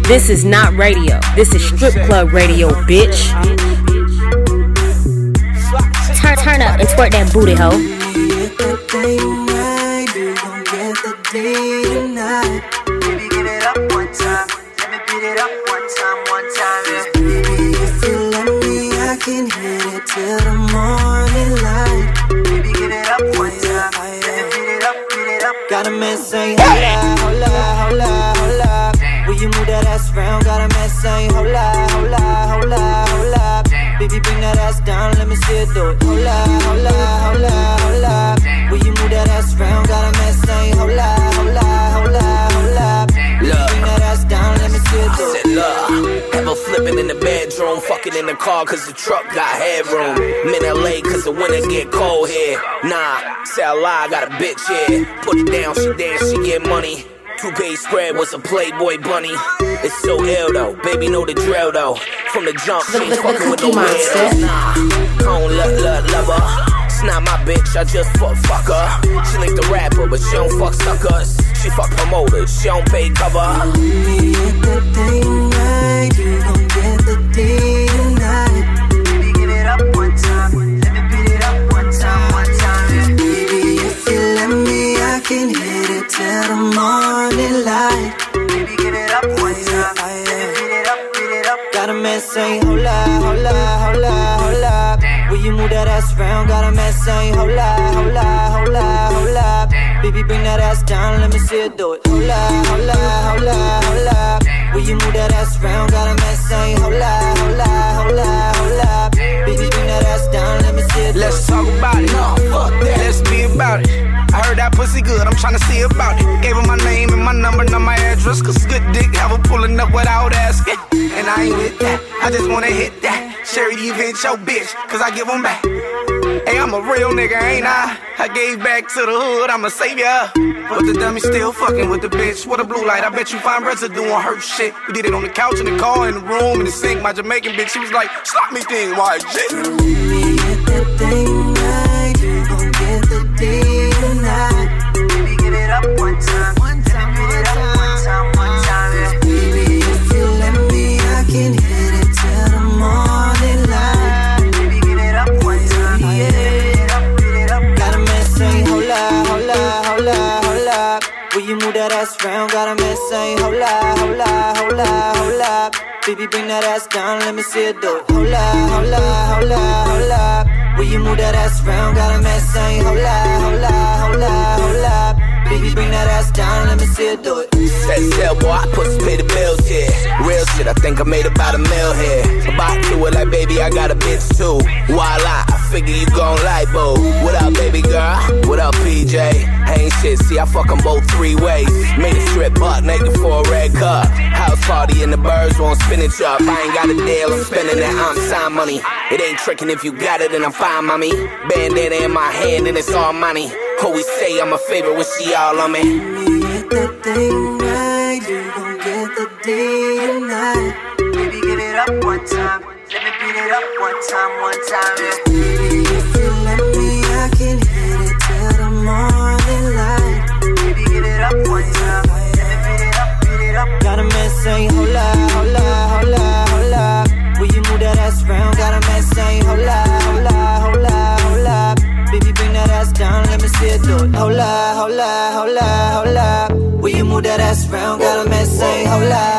This is not radio. This is strip club radio, bitch. Turn up and twerk that booty, ho. Baby, give it up one time. Let me beat it up one time. Baby, if you let me, I can hit it till the morning light. Baby, give it up one time. Let me beat it up. Got a man saying, hola, hola, hola, hola. Will you move that ass round? Got a man saying, hola, hola, hola, hola. Baby, bring that ass down, let me see it do it. Hola, hola, hola, hola. Will you move that ass round? Got a man saying, hola, hola, hola, hola. Baby, bring that ass down, let me see it do it. I said, look, have her flipping in the bedroom, fucking in the car cause the truck got headroom. I'm in LA cause the winter get cold here. Nah, say I lie, I got a bitch here. Put it down, she dance, she get money. Two-page spread was a Playboy bunny. It's so ill though, baby know the drill though. From the jump, she ain't fucking with no weirdos. Nah, I don't love her. It's not my bitch, I just fuck her. She like the rapper, but she don't fuck suckers. She fuck promoters, she don't pay cover. Me at the thing right, you gon' get the D tonight. Baby, give it up one time. Let me beat it up one time. Baby, if you let me, I can hit it till the morning light. Baby, give it up one time. Let me beat it up. Got a man saying, hola, hola, hola, hola. Will you move that ass round? Got a man saying, hola, hola, hola, hola. Baby, bring that ass down, let me see it do it. Hola, hola, hola, hola. Will you move that ass round? Got a man saying, hola, hola, hola, hola. Baby, bring that ass down, let me see it do it. Let's talk about it, no, fuck that. Let's be about it. I heard that pussy good, I'm tryna see about it. Gave her my name and my number, not my address. Cause good dick, have her pulling up without asking. And I ain't with that, I just wanna hit that. Sherry, the event your bitch, cause I give them back. Hey, I'm a real nigga, ain't I? I gave back to the hood, I'm a savior. But the dummy still fucking with the bitch. What a blue light, I bet you find residue on her shit. We did it on the couch, in the car, in the room, in the sink. My Jamaican bitch, she was like, stop me thing, why, shit? Me at that thing right, you gon' get the D tonight. Baby, give it up one time. Let me beat it up one time. Baby, if you let me, I can hit it till the morning light. Baby, give it up one time. Beat it up. Got a man saying, hola, hola, hola, hola. Will you move that ass round? Got a man saying, hola, hola, hola, hola. Baby, bring that ass down, let me see it do it. Hola, hola, hola, hola. Will you move that ass round? Got a man saying, hola, hola, hola, hola. Baby, bring that ass down, let me see it do it. Set sail, boy, I put some pay the bills here. Real shit, I think I made about $1 million here. About to it like, baby, I got a bitch too. Voila, I figure you gon' like, boo. What up, baby girl? What up, PJ? Ain't shit, see, I fuck 'em both 3 ways. Made a strip butt naked for a red cup. House party and the birds won't spin it up. I ain't got a deal, I'm spending that sign money. It ain't tricking if you got it and I'm fine, mommy. Bandana in my hand and it's all money. Always say I'm a favorite when she all on me. Me at that thing right, you gon' get the D tonight. Baby, give it up one time. Let me beat it up one time. Baby, if you let me, I can hit it till the morning light. Baby, give it up one time. Let me beat it up. Got a man saying, hola, hola, hola, hola. Will you move that ass round? Got a man saying, hola, hola, hola, hola. Baby, bring that ass down, let me see it do it. Hola, hola, hola, hola. Will you move that ass round? Got a man saying, hola,